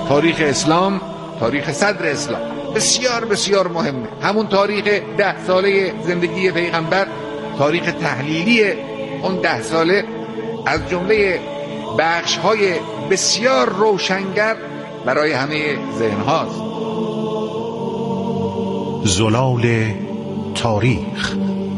تاریخ اسلام، تاریخ صدر اسلام بسیار بسیار مهمه. همون تاریخ 10 ساله زندگی پیغمبر، تاریخ تحلیلی اون 10 ساله از جمله بخش‌های بسیار روشنگر برای همه ذهن هاست. زلال تاریخ.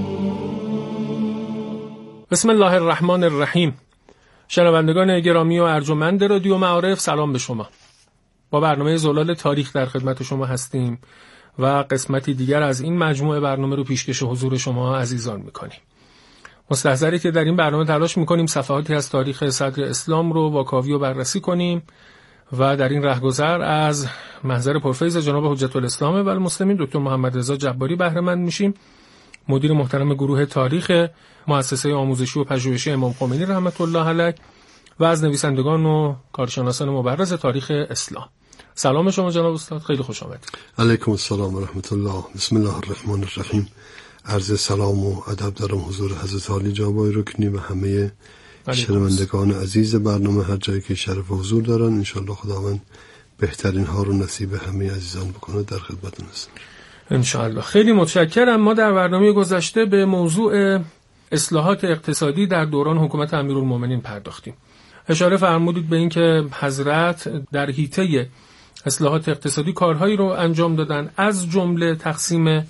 بسم الله الرحمن الرحیم. شنوندگان گرامی و ارجمند رادیو معارف، سلام به شما. با برنامه زلال تاریخ در خدمت شما هستیم و قسمتی دیگر از این مجموعه برنامه رو پیشکش حضور شما عزیزان میکنیم. مستحضری که در این برنامه تلاش میکنیم صفحاتی از تاریخ صدر اسلام رو واکاوی و بررسی کنیم و در این رهگذر از محضر پرفیض جناب حجت الاسلام و المسلمین دکتر محمد رضا جباری بهره مند میشیم، مدیر محترم گروه تاریخ مؤسسه آموزشی و پژوهشی امام خمینی رحمت الله علیه و از نویسندگان و کارشناسان مبرز تاریخ اسلام. سلام شما جناب استاد، خیلی خوش آمدید. علیکم السلام و رحمت الله. بسم الله الرحمن الرحیم. عرض سلام و ادب دارم حضور حضرت عالی جناب رکنی و همه شنوندگان عزیز برنامه هر جایی که شرف حضور دارن. انشالله خداوند بهترین ها رو نصیب همه عزیزان بکنه. در خدمتتون هستم انشالله. خیلی متشکرم. ما در برنامه گذشته به موضوع اصلاحات اقتصادی در دوران حکومت امیرالمومنین پرداختیم. اشاره فرمودید به این که حضرت در حیطه اصلاحات اقتصادی کارهایی رو انجام دادن، از جمله تقسیم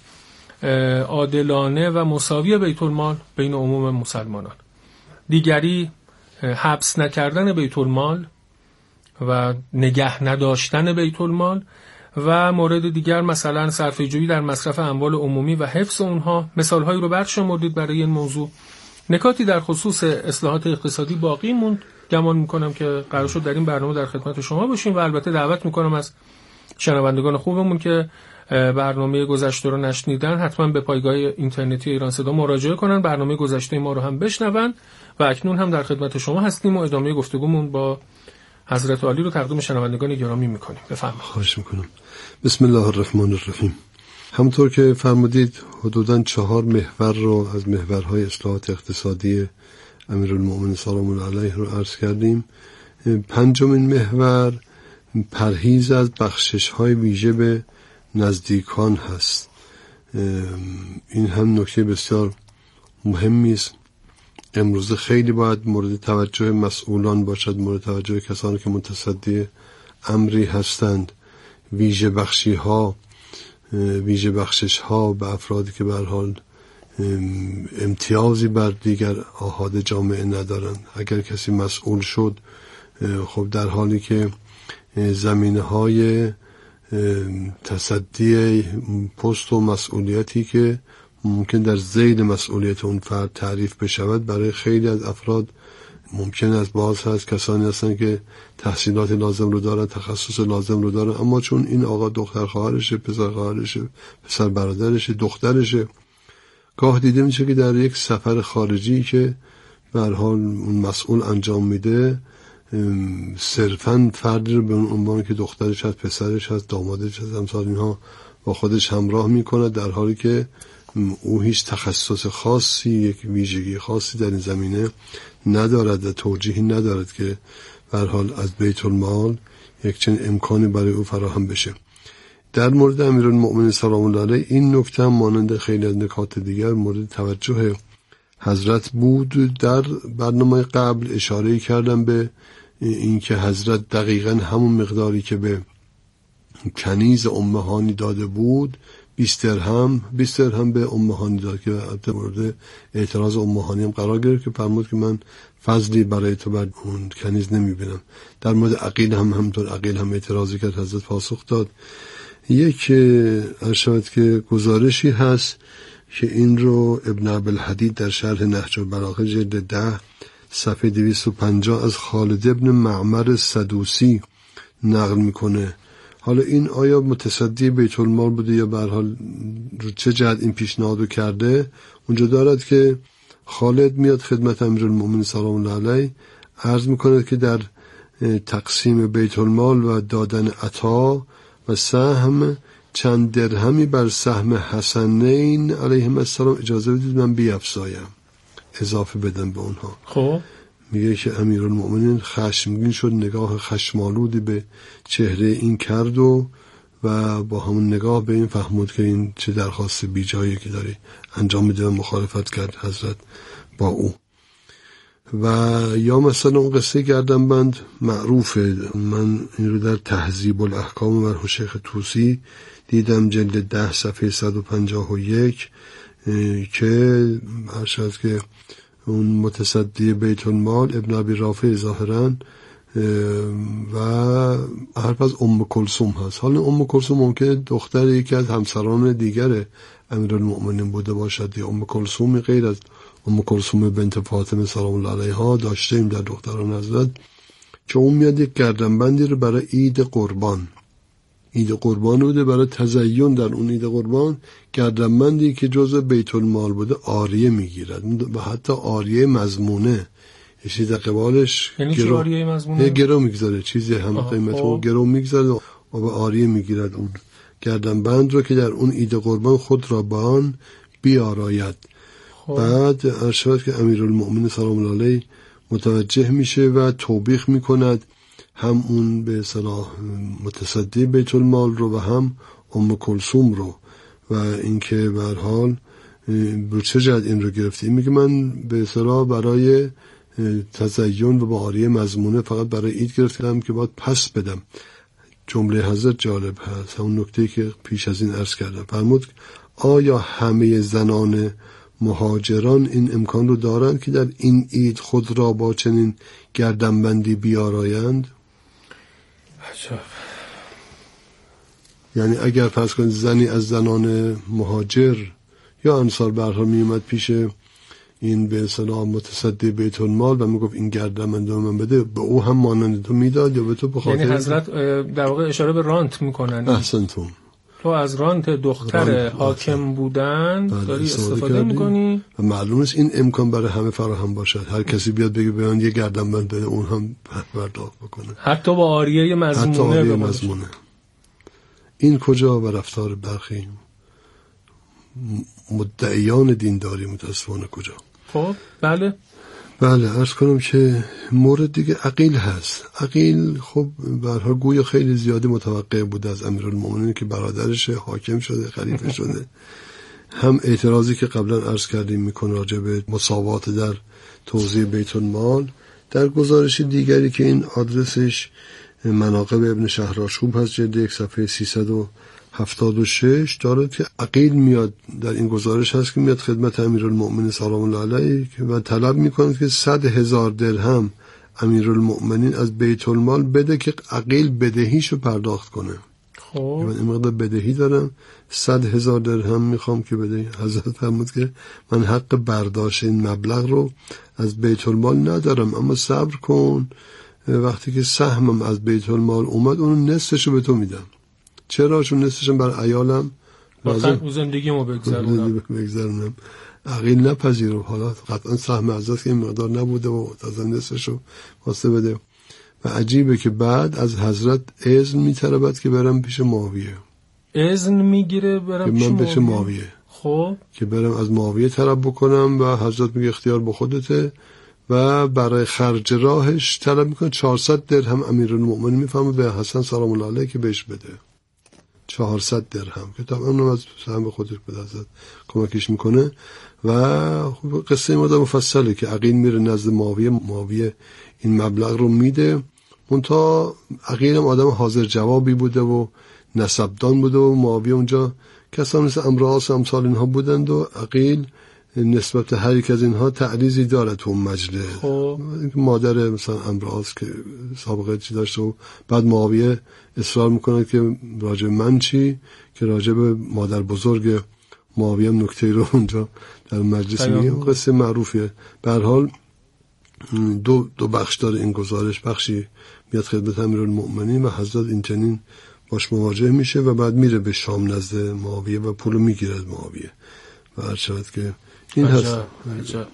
عادلانه و مساوی بیت المال بین عموم مسلمانان. دیگری حبس نکردن بیت المال و نگه نداشتن بیت المال و مورد دیگر مثلا صرفه‌جویی در مصرف اموال عمومی و حفظ اونها. مثالهایی رو برشمردید برای این موضوع. نکاتی در خصوص اصلاحات اقتصادی باقی موند. گمان میکنم که قرار شد در این برنامه در خدمت شما باشیم و البته دعوت میکنم از شنوندگان خوبمون که برنامه گذشته رو نشنیدن حتما به پایگاه اینترنتی ایران صدا مراجعه کنن، برنامه گذشته ما رو هم بشنون و اکنون هم در خدمت شما هستیم و ادامه گفتگومون با حضرت عالی رو تقدیم شنوندگان گرامی میکنیم. بفرمایید. خواهش میکنم. بسم الله الرحمن الرحیم. همونطور که فرمودید حدوداً 4 محور رو از محورهای اصلاحات اقتصادی امیرالمومنین سلام الله علیه رو عرض کردیم. 5مین محور پرهیز از بخشش‌های ویژه به نزدیکان هست. این هم نکته بسیار مهمی است. امروز خیلی باید مورد توجه مسئولان باشد، مورد توجه کسانی که متصدی امری هستند. ویژه بخشش ها به افرادی که به هر حال امتیازی بر دیگر آحاد جامعه ندارند. اگر کسی مسئول شد، خب در حالی که زمینه های تصدی پست و مسئولیتی که ممکن در ذیل مسئولیت اون فرد تعریف بشود، برای خیلی از افراد ممکن است باز هست کسانی هستند که تحصیلات لازم رو دارن، تخصص لازم رو دارن، اما چون این آقا دختر خواهرشه، پسر خواهرشه، پسر برادرشه، دخترشه، گاه دیده میشه که در یک سفر خارجی که به هر حال اون مسئول انجام میده، صرفاً فردی رو به اون عنوان که دخترش هست، پسرش هست، دامادش هست، امثال اینها با خودش همراه میکنه، در حالی که او هیچ تخصص خاصی، یک ویژگی خاصی در این زمینه ندارد و توجیهی ندارد که به هر حال از بیت المال یک چنین امکانی برای او فراهم بشه. در مورد امیرالمومنین سلام الله علیه این نکته هم مانند خیلی از نکات دیگر مورد توجه حضرت بود. در برنامه قبل اشاره کردم به این که حضرت دقیقاً همون مقداری که به کنیز امهانی داده بود، 20 درهم به امهانی داد که در مورد اعتراض امهانی هم قرار گرفت که فرمود که من فضلی برای تو بر اون کنیز نمیبینم. در مورد عقیل هم همطور، عقیل هم اعتراضی کرد، حضرت پاسخ داد. یک ارشاد که گزارشی هست که این رو ابن عبدالحدید در شرح نهج البلاغه جلد 10 صفحه 250 از خالد ابن معمر سدوسی نقل میکنه. حالا این آیا متصدی بیت المال بوده یا به هر حال رو چه جهت این پیشنهادو کرده؟ اونجا دارد که خالد میاد خدمت امیرالمومنین سلام الله علیه، عرض میکنه که در تقسیم بیت المال و دادن عطا و سهم چند درهمی بر سهم حسنین علیهم السلام اجازه بدید من بیفزایم، اضافه بدم به اونها. خب میگه که امیرالمؤمنین خشمگین شد، نگاه خشمالودی به چهره این کرد و با همون نگاه به این فهمود که این چه درخواست بیجایی که داری انجام میده و مخالفت کرد حضرت با او. و یا مثلا اون قصه گردنبند معروفه، من این رو در تهذیب الاحکام مرحوم شیخ طوسی دیدم، جلد 10 صفحه 151 که هرشد که اون متصدی بیت المال ابن ابی رافع ظاهرا و حرف از ام کلثوم هست. حالا ام کلثوم ممکنه دختر یکی از همسران دیگر امیرالمؤمنین بوده باشد. ام کلثوم غیر از ام کلثوم بنت فاطمه سلام الله علیها داشتیم در دختران حضرت که اون میاد یک گردنبندی رو برای عید قربان بوده، برای تزیین در اون عید قربان گردنبندی که جزء بیت المال بوده عاریه میگیرد و حتی عاریه مضمونه، چیز در قبالش گرو میگذاره، چیزی هم قیمت رو گرو میگذاره و به عاریه میگیرد اون گردنبند رو که در اون عید قربان خود را به آن بیاراید. بعد ارشاد که امیرالمؤمنین سلام الله علیه متوجه میشه و توبیخ میکند هم اون به اصطلاح متصدی بیت المال رو و هم ام کلثوم رو و اینکه به هر حال به چه جهت این رو گرفتی. میگه من به اصطلاح برای تزیین و با عاریه مضمونه فقط برای عید گرفتم که باید پس بدم. جمله حضرت جالب هست، همون نکته که پیش از این عرض کردم. فرمود آیا همه زنان مهاجران این امکان رو دارند که در این عید خود را با چنین گردنبندی بیارایند؟ عجب. یعنی اگر فرض کنید زنی از زنان مهاجر یا انصار به هر حال می اومد پیش این به اصطلاح متصدی بیت المال و میگفت این گردنبند من بده، به او هم مانند تو میداد یا به تو بخاطر؟ یعنی حضرت در واقع اشاره به رانت میکنن. احسنتم. تو از رانت دختر حاکم بودن داری استفاده میکنی و معلوم است این امکان برای همه فراهم باشد. هر کسی بیاد بگه به من یه گردنبند بده اون هم پرداخت بکنه، حتی با عاریه مضمونه. این کجا و رفتار برخی مدعیان دینداری متاسفانه کجا؟ خب بله عرض کنم که مورد دیگه عقیل هست. عقیل خب به هر حال گویا خیلی زیادی متوقع بود از امیرالمؤمنین که برادرش حاکم شده، خلیفه شده. هم اعتراضی که قبلا عرض کردیم میکنه راجع به مساوات در توزیع بیت المال. در گزارش دیگری که این آدرسش مناقب ابن شهرآشوب هست، جلد 1 صفحه 376 دارد که عقیل میاد در این گزارش هست که میاد خدمت امیرالمؤمنین سلام الله علیه و طلب میکنه که 100,000 درهم امیرالمؤمنین از بیت المال بده که عقیل بدهیشو پرداخت کنه. خب من این مقدار بدهی دارم، 100,000 درهم میخوام که بدهی. حضرت فرمود که من حق برداشت این مبلغ رو از بیت المال ندارم، اما صبر کن، وقتی که سهمم از بیت المال اومد اون نصفشو به تو میدم. چرا؟ چون نصفشم بر عیالم لازم زندگیمو بگذرونم. عقیل نپذیره، حالا قطعا سهم حضرت که این مقدار نبوده و تازه نصفشو واسه بده. و عجیبه که بعد از حضرت اذن میطلبد که برم پیش معاویه. اذن میگیره برم پیش معاویه. خب که برم از معاویه طلب بکنم و حضرت میگه اختیار با خودته و برای خرج راهش طلب میکنه 400 درهم امیرالمؤمنین میفهمه به حسن سلام الله علیه که بهش بده. 400 درهم که طبعا اونم از سهم خودش به حضرت کمکش میکنه. و قصه ما مفصله که عقیل میره نزد معاویه این مبلغ رو میده. منتها عقیل هم آدم حاضر جوابی بوده و نسبدان بوده و معاویه اونجا کسان مثل امراس و امثال اینها بودند و عقیل نسبت هر یک از اینها تعریضی داره تو اون مجلس. مادر مثلا امراس که سابقه چی داشته و بعد معاویه اصرار میکنه که راجع من چی، که راجع به مادر بزرگ معاویه هم نکته رو اونجا در مجلس میگه. قصه معروفیه. به هر حال دو بخش داره این گزارش. بخشی میاد خدمت امیرالمؤمنین و حضرت این چنین باش مواجه میشه و بعد میره به شام نزد معاویه و پولو میگیره از معاویه و هر شود که این هست. عجب.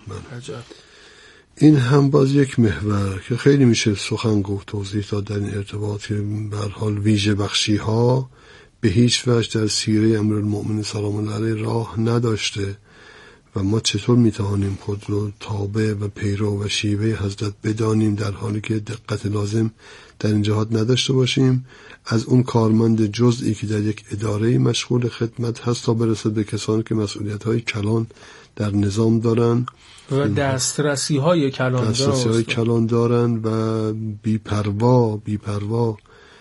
این هم باز یک محور که خیلی میشه سخن گفت، توضیح داد در این ارتباط که به هر حال ویژه بخشی ها به هیچ وجه در سیره امیرالمؤمنین سلام الله علیه راه نداشته و ما چطور میتوانیم خود رو تابع و پیرو و شیوه حضرت بدانیم در حالی که دقت لازم در این جهات نداشته باشیم. از اون کارمند جزئی که در یک اداره مشغول خدمت هست تا برسد به کسانی که مسئولیت‌های کلان در نظام دارن و دسترسی‌های کلان دارن و بی‌پروا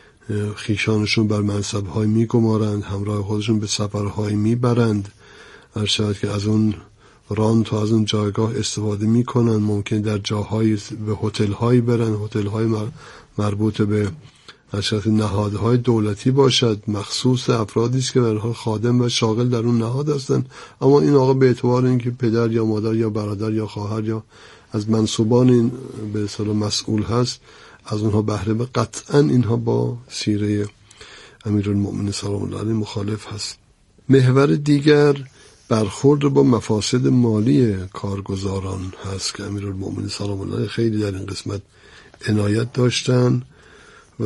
خیشانشون بر منصب‌های میگمارند، همراه خودشون به سفرهای میبرند، هر شاید که از اون ران تا از اون جایگاه استفاده میکنن. ممکن در جاهای به هتل‌هایی برن، هتل‌های مربوط به اشرف نهادهای دولتی باشد، مخصوص افرادی است که به هر حال خادم و شاغل در اون نهاد هستند، اما این آقا به اعتبار اینکه پدر یا مادر یا برادر یا خواهر یا از منصوبان این به اصطلاح مسئول هست از اونها بهره به، قطعا اینها با سیره امیرالمؤمنین سلام الله علیه مخالف هست. محور دیگر برخورد با مفاسد مالی کارگزاران هست که امیرالمؤمنین سلام الله علیه خیلی در این قسمت عنایت داشتن و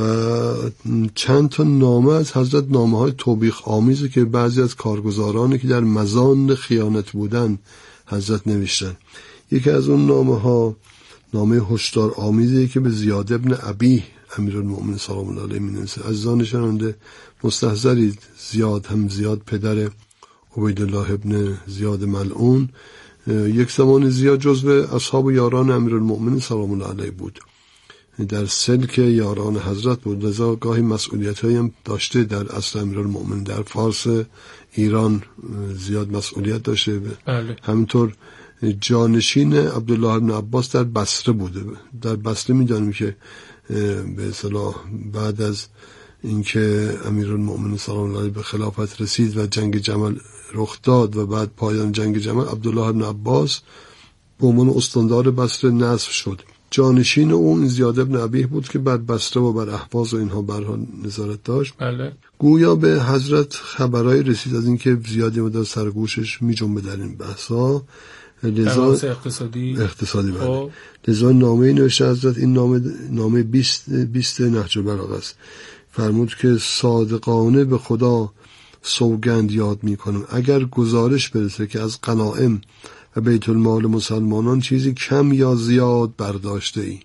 چند تا نامه از حضرت، نامه های توبیخ آمیزی که بعضی از کارگزارانی که در مزان خیانت بودن حضرت نوشتن. یکی از اون نامه ها نامه هشدار آمیزی که به زیاد ابن ابی امیرالمؤمنین سلام الله علیه می‌نویسه. عزیزان شنونده مستحضرید، زیاد پدر عبیدالله ابن زیاد ملعون، یک زمان زیاد جزو اصحاب و یاران امیرالمؤمنین سلام الله علیه بود، در سلک یاران حضرت بود، لذا گاهی مسئولیت‌هایی هم داشته در اصل امیرالمؤمنین. در فارس ایران زیاد مسئولیت داشته. بله. همینطور جانشین عبدالله ابن عباس در بصره بوده. در بصره می‌دانیم که به اصطلاح بعد از اینکه امیرالمؤمنین سلام الله علیه به خلافت رسید و جنگ جمل رخ داد و بعد پایان جنگ جمل، عبدالله ابن عباس به عنوان استاندار بصره نصب شد. جانشین اون زیاد ابن ابیه بود که بر بصره و بر اهواز و اینها برها نظارت داشت. بله. گویا به حضرت خبرای رسید از اینکه زیادی مدار سرگوشش میجنبه در این بحثا، لذا اقتصادی بله. لذا نامه نوشته حضرت. این نامه 20 نهج البلاغه است. فرمود که صادقانه به خدا سوگند یاد میکنم اگر گزارش برسه که از غنایم و بیت المال مسلمانان چیزی کم یا زیاد برداشته ای،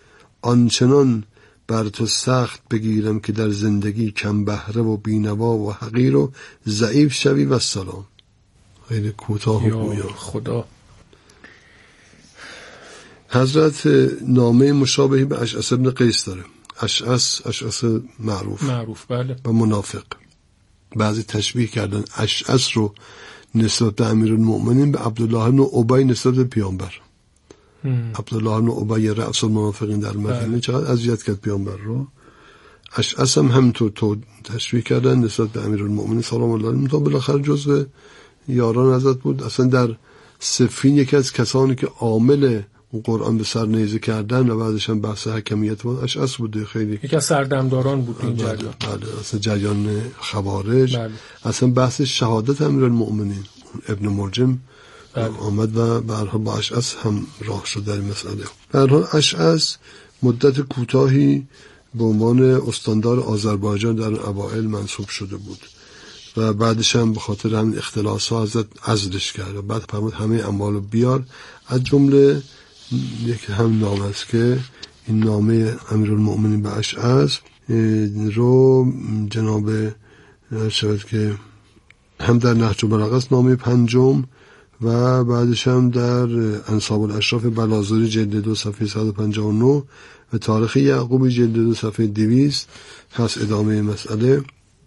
آنچنان بر تو سخت بگیرم که در زندگی کم بهره و بینوا و حقیر و ضعیف شوی و سلام. خیلی کوتاه و گویا. خدا. حضرت نامه مشابهی به اشعث ابن قیس داره. اشعث معروف بله. و منافق. بعضی تشبیه کردن اشعث رو نسبت به امیرالمؤمنین به عبدالله ابن ابی نسبت به پیامبر. عبدالله ابن ابی رأس المنافقین در مدینه چقدر اذیت کرد پیامبر رو. اشعث هم همینطور تشبیه کردن نسبت به امیرالمؤمنین سلام الله علیه، تا بالاخره جزو یاران حضرت بود. اصلا در صفین یکی از کسانی که عامل قرآن به سر نیزه کردن و بعدش هم بحث حکمیت بود اشعث بوده. خیلی یکی از سردمداران بود این جریان. بله. اصلا جریان خوارج. بله. اصلا بحث شهادت امیرالمؤمنین ابن ملجم آمد و به هر حال با اشعث هم راه شد در این مسئله. به هر حال اشعث مدت کوتاهی به عنوان استاندار آذربایجان در اوائل منصوب شده بود و بعدش هم به خاطر همین اختلاس‌ها حضرت عزلش کرد و بعد فرمود همه اموالو بیار. از جمله یک هم نامه است که این نامه امیرالمؤمنین به اشعث رو جناب شاید که هم در نهج البلاغه است نامه 5 و بعدش هم در انساب الاشراف بلازوری جلد 2 صفحه 159 و تاریخ یعقوبی جلد 2 صفحه 200 هست ادامه مسئله.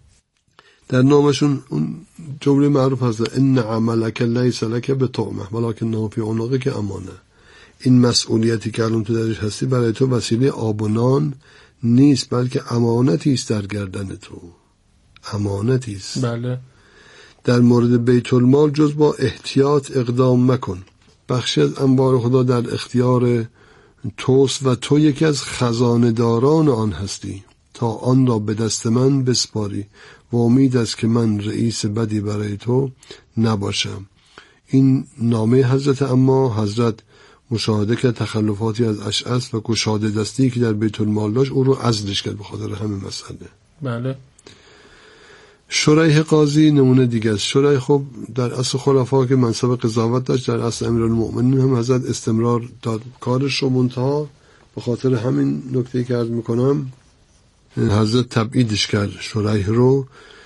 در نامشون اون جمله معروف هست ان عملک لیس لک بطعمه ولکنه فی عنقک امانه. این مسئولیتی که الان تو درش هستی برای تو وسیله آب و نان نیست، بلکه امانتی است در گردن تو. امانتی است. بله. در مورد بیت المال جز با احتیاط اقدام مکن. بخشی از انبار خدا در اختیار توست و تو یکی از خزانه‌داران آن هستی تا آن را به دست من بسپاری و امید است که من رئیس بدی برای تو نباشم. این نامه حضرت، اما حضرت مشاهده که تخلفاتی از اشعث و گشاده دستی که در بیت المال داشت او رو عزلش کرد به خاطر همین مسئله. بله. شریح قاضی نمونه دیگه است. شریح خب در اصل خلفا که منصب قضاوت داشت، در اصل امیرالمؤمنین هم حضرت استمرار داد کارش رو، منتها به خاطر همین نکته که عرض میکنم حضرت تبعیدش کرد شریح رو،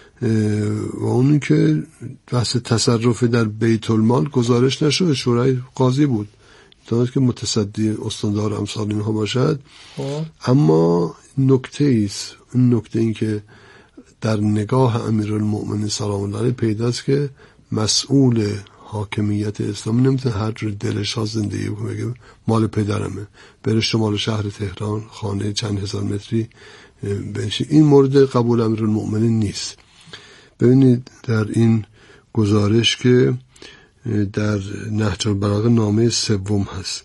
و اونی که بحث تصرف در بیت المال گزارش نشده. شریح قاضی بود، دانست که متصدی استاندار امثال اینها باشد. اما نکته ایست، این نکته این که در نگاه امیرالمؤمنین سلام الله علیه پیداست که مسئول حاکمیت اسلامی نمیتونه هر جور دلش ها زندگی بگه مال پدرمه، بره شمال شهر تهران خانه چند هزار متری بنشین. این مورد قبول امیرالمؤمنین نیست. ببینید در این گزارش که در نهج البلاغه نامه سوم هست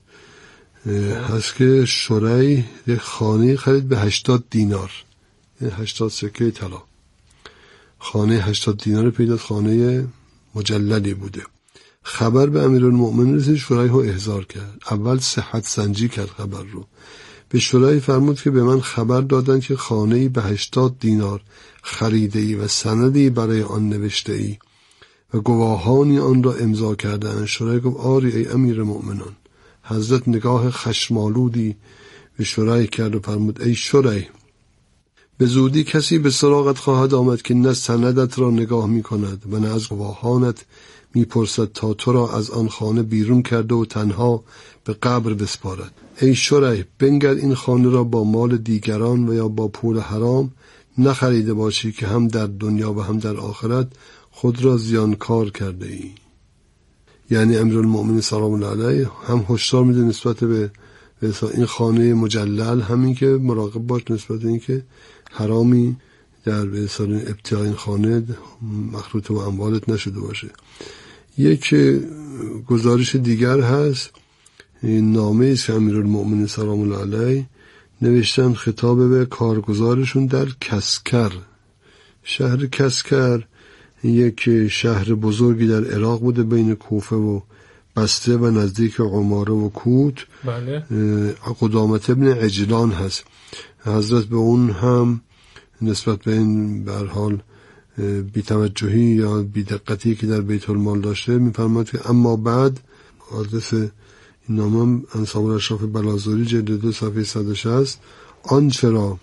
که شریح یک خانه خرید به 80 دینار، 80 سکه طلا. خانه 80 دینار پیداست، خانه مجللی بوده. خبر به امیرالمؤمنین رسید، شریح رو احضار کرد. اول صحت سنجی کرد خبر رو. به شریح فرمود که به من خبر دادن که خانه‌ای به 80 دینار خریده‌ای و سندی برای آن نوشته‌ای و گواهانی آن را امضا کردند. شریح گفت آری ای امیر مؤمنان. حضرت نگاه خشمالودی به شریح کرد و فرمود ای شریح، به زودی کسی به سراغت خواهد آمد که نه سندت را نگاه می کند و نه از گواهانت می پرسد تا تو را از آن خانه بیرون کرده و تنها به قبر بسپارد. ای شریح، بنگر این خانه را با مال دیگران و یا با پول حرام نخریده باشی که هم در دنیا و هم در آخرت خود را زیانکار کرده ای. یعنی امیرالمؤمنین سلام الله علیه هم هشدار میده نسبت به این خانه مجلل، همین که مراقب باش نسبت به این که حرامی در ابتیاع این خانه مخلوط و اموالت نشده باشه. یک گزارش دیگر هست، این نامه است که امیرالمؤمنین سلام الله علیه نوشتن خطاب به کارگزارشون در کسکر. شهر کسکر یک شهر بزرگی در عراق بوده، بین کوفه و بسته و نزدیک عماره و کوت. بله. قدامت ابن عجلان هست. حضرت به اون هم نسبت به این به هر حال بی‌توجهی یا بی‌دقتی که در بیت المال داشته می‌فرماد که اما بعد حادث این نامه انصاب الاشراف بلازوری جلد 2 صفحه 160 آنچه را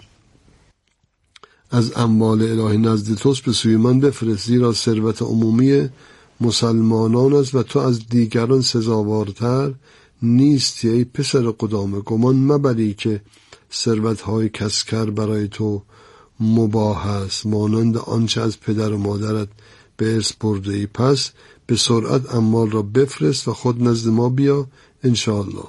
از اموال الهی نزد توست به سوی من بفرست، زیرا ثروت عمومی مسلمانان است و تو از دیگران سزاوارتر نیستی. ای پسر قدامه، گمان مبری که ثروت‌های کسکر برای تو مباح است مانند آنچه از پدر و مادرت به ارث برده ای. پس به سرعت اموال را بفرست و خود نزد ما بیا انشاءالله.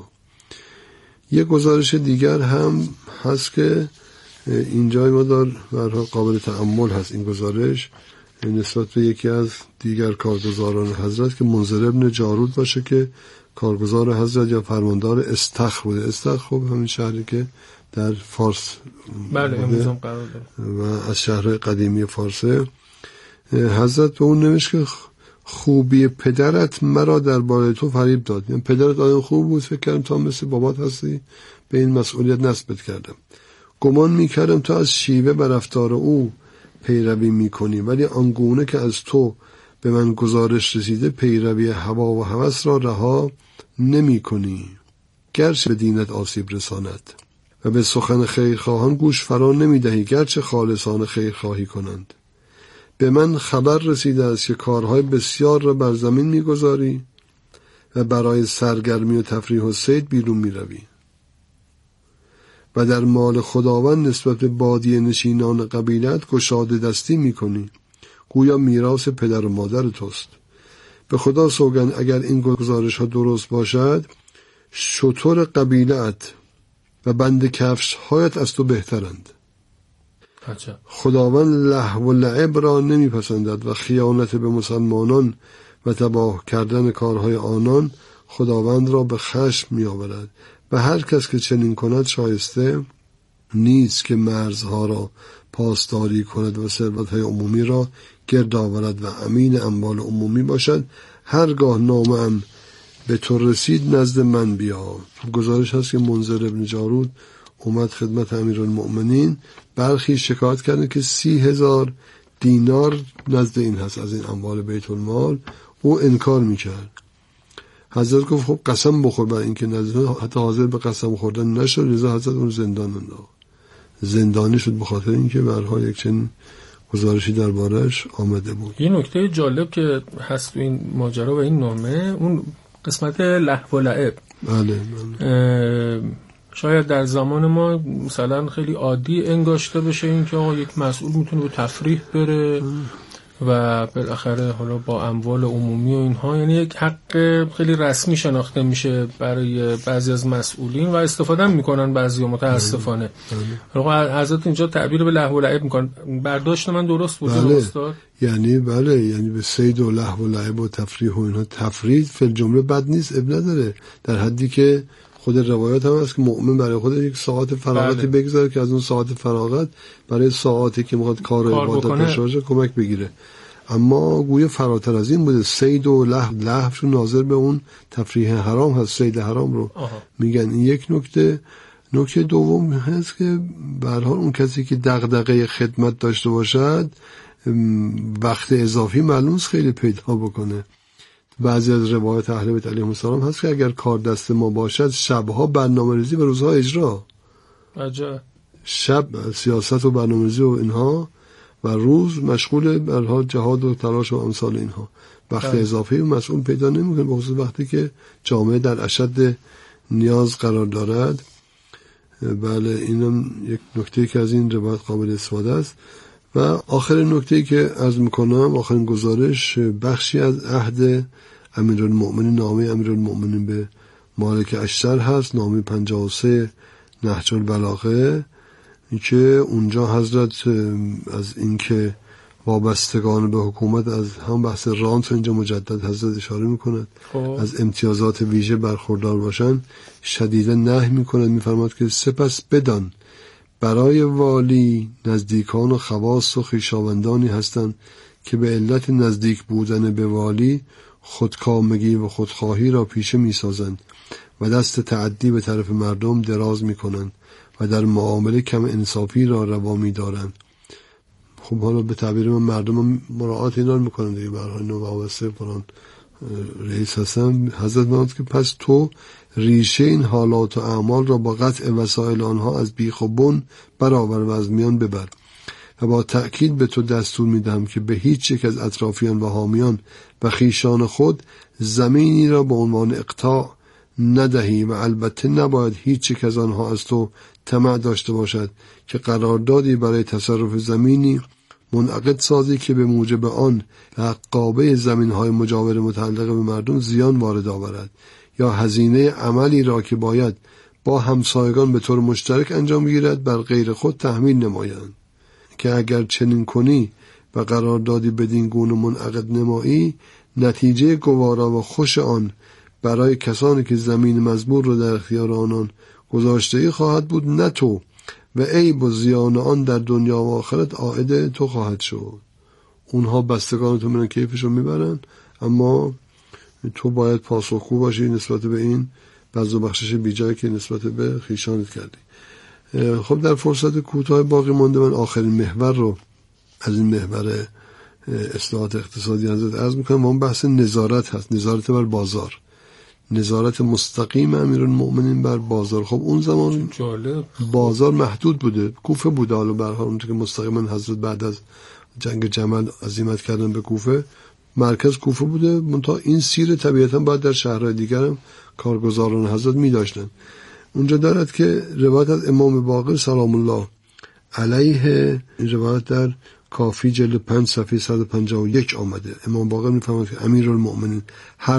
یک گزارش دیگر هم هست که اینجای مدار برای قابل تأمل هست. این گزارش نسبت به یکی از دیگر کارگزاران حضرت که منذر ابن جارود باشه که کارگزار حضرت یا فرماندار استخر بوده. استخر خب همین شهری که در فارس بله امروز هم قرار داره و از شهرهای قدیمی فارسه. حضرت به اون نوشت که خوبی پدرت مرا در باره تو فریب داد. یعنی پدرت آدم خوب بود، فکر کردم تا مثل بابات هستی، به این مسئولیت نسبت کردم. گمان میکردم تو از شیوه و رفتار او پیروی میکنی، ولی آنگونه که از تو به من گزارش رسیده پیروی هوا و هوس را رها نمی کنی، گرچه به دینت آسیب رساند، و به سخن خیرخواهان گوش فرا نمی دهی گرچه خالصانه خیرخواهی کنند. به من خبر رسیده است که کارهای بسیار را بر زمین می گذاری و برای سرگرمی و تفریح و صید بیرون می روی و در مال خداوند نسبت به بادیه نشینان قبیلت گشاده دستی می کنی، گویا میراث پدر و مادر توست. به خدا سوگند اگر این گزارش ها درست باشد، شتر قبیلت و بند کفش هایت از تو بهترند. خداوند لهو و لعب را نمی پسندد و خیانت به مسلمانان و تباه کردن کارهای آنان خداوند را به خشم می آورد و هر کس که چنین کند شایسته نیست که مرزها را پاسداری کند و ثروت‌های عمومی را گرد آورد و امین اموال عمومی باشد. هرگاه نامه‌ام به تو رسید نزد من بیا. گزارش هست که منذر ابن جارود اومد خدمت امیرالمؤمنین، برخی شکایت کردن که 30,000 دینار نزد این هست از این اموال بیت المال. او انکار میکرد. حضرت گفت خب قسم بخور، برای اینکه نزد، حتی حاضر به قسم خوردن نشد، لذا حضرت اون زندان انداخت. زندانی شد به خاطر اینکه به هر حال یک چنین گزارشی دربارش آمده بود. یه نکته جالب که هست تو این ماجرا و این نامه، اون قسمت لهو و لعب. بله. شاید در زمان ما مثلا خیلی عادی انگاشته بشه این که آقا یک مسئول میتونه به تفریح بره و بالاخره حالا با اموال عمومی و اینها، یعنی یک حق خیلی رسمی شناخته میشه برای بعضی از مسئولین و استفاده میکنن بعضی متاسفانه. حضرت اینجا تعبیر به لهو و لعب میکنن. برداشت من درست بود استاد؟ یعنی بله، یعنی به صید و لهو و لعب و تفریح و اینها، تفریح فی الجمله بد نیست، اب نداره، در حدی که خود روایات هم هست که مؤمن برای خودش یک ساعت فراغتی بگذاره که از اون ساعت فراغت برای ساعتی که میخواد کار و عبادت باشه کمک بگیره. اما گویا فراتر از این بوده. صید و لهوشون ناظر به اون تفریح حرام هست، صید حرام رو میگن. این یک نکته. نکته دوم هست که به هر حال اون کسی که دغدغه خدمت داشته باشد وقت اضافی معلوم خیلی پیدا بکنه. بعضی از روایات اهل بیت علیهم السلام هست که اگر کار دست ما باشد شبها برنامه‌ریزی و روزها اجرا. عجب. شب سیاست و برنامه‌ریزی و اینها و روز مشغول به هر حال جهاد و تلاش و امثال اینها. وقت اضافی و مسئول پیدا نمی‌کنه، به خصوص وقتی که جامعه در اشد نیاز قرار دارد. بله، اینم یک نکته که از این روایت قابل استفاده است. و آخرین نکته‌ای که عرض می‌کنم، آخرین گزارش، بخشی از عهد امیرالمؤمنین، نامه امیرالمؤمنین به مالک اشتر هست، نامه 53 نهج البلاغه، که اونجا حضرت از اینکه وابستگان به حکومت از هم بحث رانت اینجا مجدد حضرت اشاره می‌کند، از امتیازات ویژه برخوردار باشن شدیداً نهی می‌کند. می‌فرماید که سپس بدان برای والی نزدیکان و خواص و خویشاوندانی هستند که به علت نزدیک بودن به والی خودکامگی و خودخواهی را پیشه می‌سازند و دست تعدی به طرف مردم دراز می‌کنند و در معامله کم انصافی را روا می‌دارند. خب حالا به تعبیر من مردم مراعات اینا رو می‌کنن دیگه، به هر حال اینو وابسته فلان رئیس هستن. حضرت فرمود که پس تو ریشه این حالات و اعمال را با قطع وسایل آنها از بیخ و بن برآور و از میان ببر و با تأکید به تو دستور میدهم که به هیچ یک از اطرافیان و حامیان و خیشان خود زمینی را به عنوان اقطاع ندهی و البته نباید هیچ یک از آنها از تو طمع داشته باشد که قراردادی برای تصرف زمینی منعقد سازی که به موجب آن حقابه زمین‌های مجاور متعلق به مردم زیان وارد آورد، یا هزینه عملی را که باید با همسایگان به طور مشترک انجام گیرد بر غیر خود تحمیل نمایند، که اگر چنین کنی و قراردادی بدین گونه منعقد نمایی، نتیجه گوارا و خوش آن برای کسانی که زمین مزبور را در اختیار آنان گذاشته خواهد بود، نه تو، و عیب و زیان آن در دنیا و آخرت عائد تو خواهد شد. اونها بستگانتون میرن کیفشو میبرن، اما تو باید پاسخگو باشی نسبت به این بذل و بخشش بیجایی که نسبت به خیشانت کردی. خب در فرصت کوتاه باقی مانده من آخرین محور رو از این محور اصلاحات اقتصادی حضرت عرض میکنم. اون بحث نظارت هست، نظارت بر بازار، نظارت مستقیم امیرالمؤمنین بر بازار. خب اون زمان بازار محدود بوده، کوفه بوده، حالا به هر حال اونطور که مستقیما حضرت بعد از جنگ جمل عزیمت کردن به کوفه، مرکز کوفه بوده، منتها این سیر طبیعتا باید در شهرهای دیگر هم کارگزاران حضرت می داشتن. اونجا دارد که روایت از امام باقر سلام الله علیه، این روایت در کافی جلد 5 صفحه 151 آمده. امام باقر می فرماید که امیرالمؤمنین هر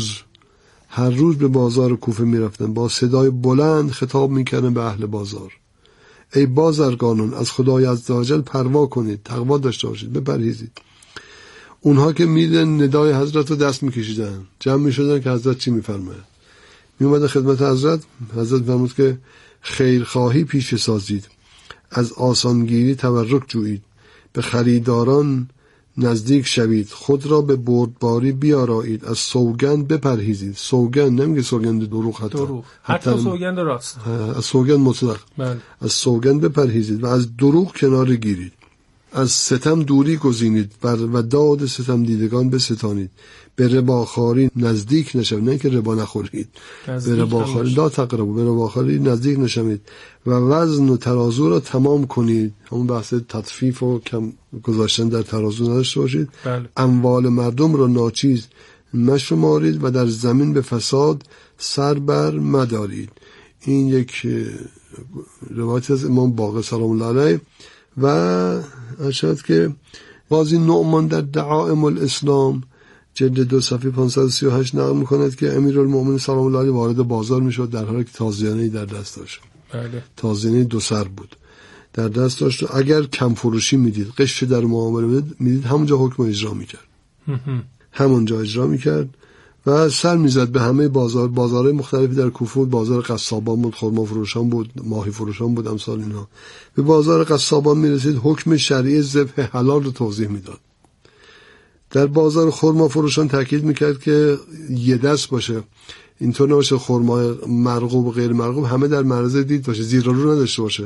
روز به بازار کوفه می رفتن، با صدای بلند خطاب می کردن به اهل بازار: ای بازرگانان، از خدای عزوجل پروا کنید، تقوا داشته باشید، بپرهیزید. اونها که میدن ندای حضرت رو دست میکشیدن، جمع میشدن که حضرت چی میفرماید. میومدن خدمت حضرت فرمود که خیرخواهی پیش سازید، از آسانگیری تبرک جویید، به خریداران نزدیک شوید، خود را به بردباری بیارایید، از سوگند بپرهیزید. سوگند نمیگه سوگند دروغ، حتی سوگند راست، از سوگند مطلق. بله. از سوگند بپرهیزید و از دروغ کنار گیرید. از ستم دوری گزینید و داد ستم دیدگان بستانید. به رباخواری نزدیک نشوید، نه که ربا نخورید، به رباخواری لا تقربوا، به رباخواری نزدیک نشوید و وزن و ترازو را تمام کنید. همون بحث تطفیف و کم گذاشتن در ترازو نداشته باشید. بله. اموال مردم را ناچیز مشمارید و در زمین به فساد سر بر مدارید. این یک روایت از امام باقر سلام الله علیه. و ارشد که قاضی نعمان در دعائم الاسلام جلد 2 صفحه 538 نقل می‌کند که امیرالمومنین سلام الله علیه وارد بازار میشد در حالی که تازیانه‌ای در دست داشت. بله. تازیانه 2 سر بود در دست داشت و اگر کم فروشی میدید، غش در معامله میدید، همونجا حکم اجرا میکرد. همونجا اجرا میکرد و سر میزد به همه بازارهای مختلفی در کوفه بود. بازار قصابان بود، خرما فروشان بود، ماهی فروشان بود، امثال اینها. به بازار قصابان میرسید، حکم شرعی ذبح حلال رو توضیح میداد. در بازار خرما فروشان تاکید میکرد که یه دست باشه، اینطور نباشه خرما مرغوب و غیر مرغوب همه در معرض دید باشه، زیر رو نداشته باشه.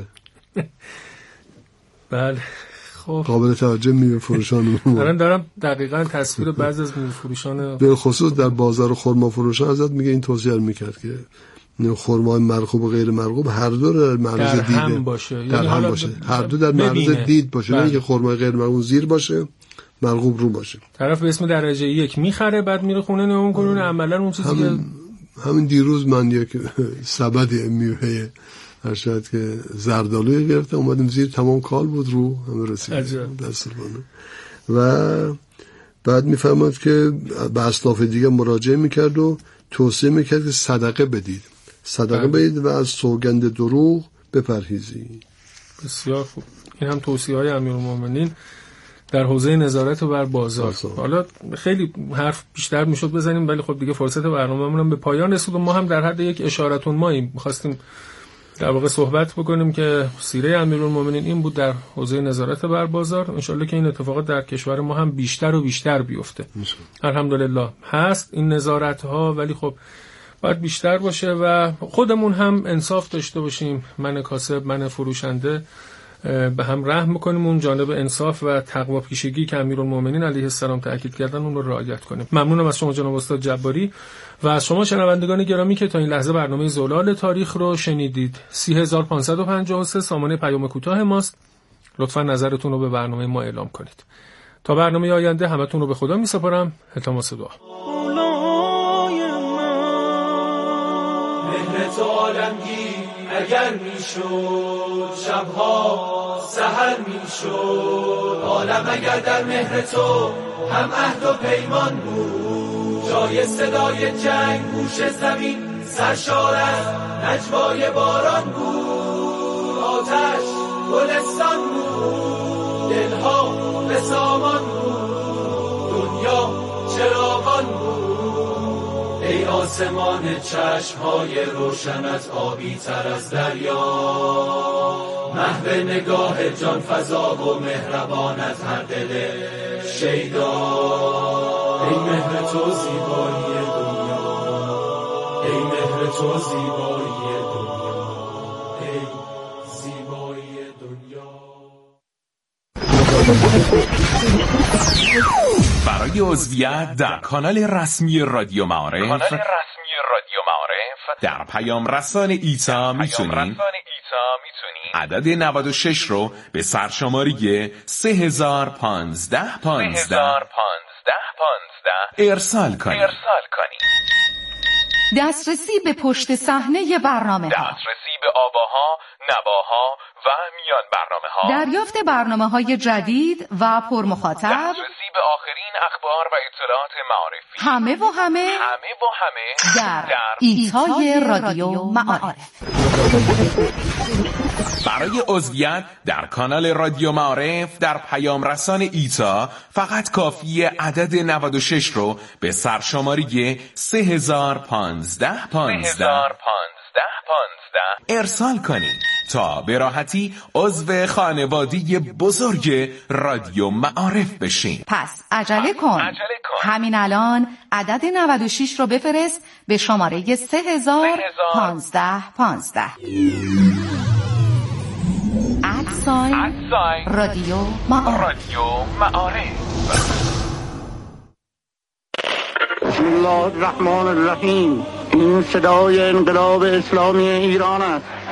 بله. خب قابل توجه میوه فروشان دارم دقیقاً تصویر بعضی از میوه فروشان به خصوص در بازار خرما فروشان ازت میگه این توصیه رو میکرد که خرما مرغوب و غیر مرغوب هر دو در معرض دیده هم باشه، در هم باشه، هر دو در معرض دید باشه، نه اینکه خرما غیر مرغوب زیر باشه مرغوب رو باشه. طرف به اسم درجه 1 میخره بعد میره خونه نمون کنونه عملا اون چیزی که همین دیروز من یک سبد میوه ارشد که زردالوی گرفتم اومدم زیر تمام کال بود رو همه رسید دست و بعد میفهمد که به اسلاف دیگه مراجعه میکرد و توصیه میکرد که صدقه بدید بدید و از سوگند دروغ بپرهیزید. بسیار خوب. این هم توصیه های امیرالمومنین در حوزه نظارت و بر بازار. حالا خیلی حرف بیشتر میشد بزنیم ولی خب دیگه فرصت برنامه‌مون هم به پایان رسید و ما هم در حد یک اشارتون ماییم. می‌خواستیم در واقع صحبت بکنیم که سیره امیرالمومنین این بود در حوزه نظارت بر بازار. انشالله که این اتفاقات در کشور ما هم بیشتر و بیشتر بیفته. الحمدلله هست این نظارت ها، ولی خب باید بیشتر باشه و خودمون هم انصاف داشته باشیم. من کاسب، من فروشنده به هم رحم میکنیم، اون جانب انصاف و تقوا پیشگی که امیرالمومنین علیه السلام تاکید کردن اون رو رعایت کنیم. ممنونم از شما جناب استاد جباری و از شما شنوندگان گرامی که تا این لحظه برنامه زلال تاریخ رو شنیدید. 3553 سامانه پیام کوتاه ماست. لطفا نظرتون رو به برنامه ما اعلام کنید. تا برنامه آینده همتون رو به خدا میسپارم. التماس دعا. مهنت عالمگیر اگر میشد شبها سحر میشد، عالم اگر در مهر تو هم عهد و پیمان بود، جای صدای جنگ گوش زمین سرشار از نجوای باران بود، آتش گلستان بود، دلها به سامان بود، دنیا چراغان بود. ای آسمان چشمهای روشنت آبی تر از دریا، محو نگاه جان فضا و مهربانت هر دل شیدا. ای مهر تو زیبایی دنیا، ای مهر تو زیبایی دنیا، ای زیبایی دنیا. برای عضویت در کانال رسمی رادیو معارف در پیام رسان ایتا میتونید عدد 96 رو به سرشماری 3015 ارسال کنید. دسترسی به پشت صحنه برنامه ها، دسترسی به آواها، نواها و میان برنامه ها، دریافت برنامه های جدید و پرمخاطب، دسترسی به آخرین اخبار و اطلاعات معارفی، همه در ایتای رادیو معارف. برای عضویت در کانال رادیو معارف در پیام رسان ایتا فقط کافی عدد 96 رو به سرشماری 3015 ارسال کنید تا به راحتی عضو خانواده بزرگ رادیو معارف بشین. پس عجله کن. همین الان عدد 96 رو بفرست به شماره 3015. رادیو معارف. بسم الله الرحمن الرحیم. این صدای انقلاب اسلامی ایران است.